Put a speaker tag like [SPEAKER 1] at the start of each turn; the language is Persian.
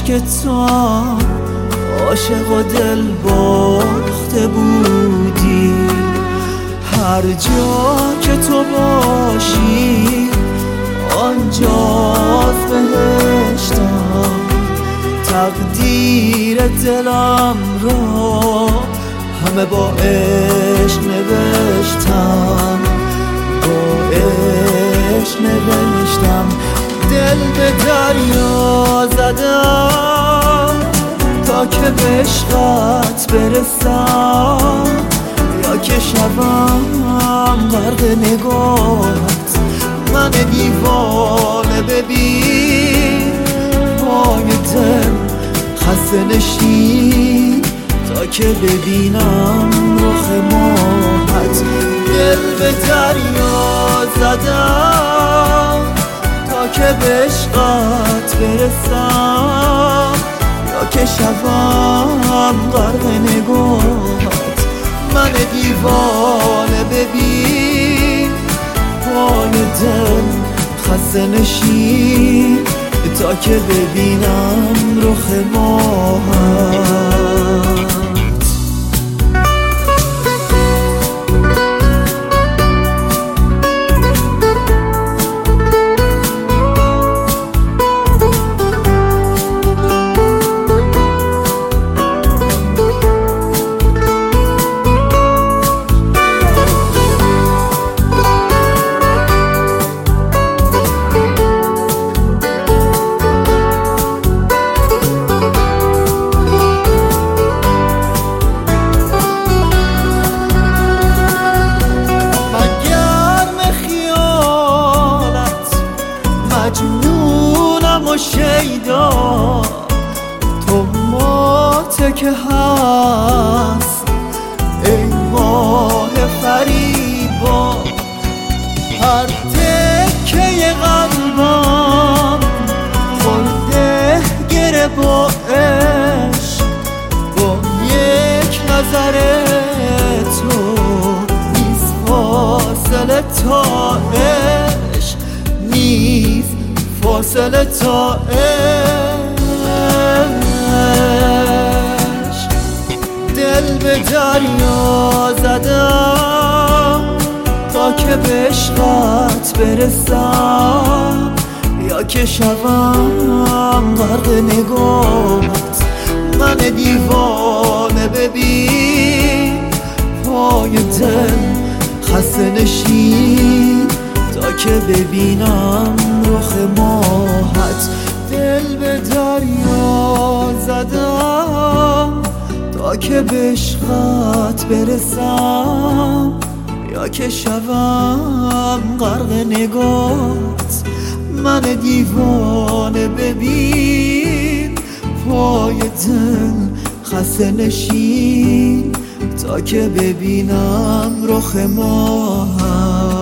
[SPEAKER 1] که تو عاشق و دل باخته بودی. هر جا که تو باشی آنجاست بهشتم. تقدیر دلم را همه با عشق نوشتم، با عشق نوشتم. دل به دریا زدم تا که به عشقت برسم، یا که شوم غرق نگاهت. من دیوانه ببین پای دل خسته نشین تا که ببینم رخ ماهت. دل به دریا زدم تا که به عشقت برسم، یا که شوم غرق نگاهت. من دیوانه ببین پای دل خسته نشین تا که ببینم رخ ماهت. مجنونم و شیدا تو ماته که هست ای ماه فریبا. هر تکه قلبم خورده گره با عشق، با یک نظر تو نیست فاصله تا عشق، نیست فاصله تا عشق. دل به دریا زدم تا که به عشقت برسم، یا که شوم غرق نگاهت. من دیوانه ببین پای دل خسته نشین تا که ببینم رخ ماهت. دل به دریا زدم تا که به عشقت برسم، یا که شوم غرق نگاهت. من دیوانه ببین پای دل خسته نشین تا که ببینم رخ ماهت.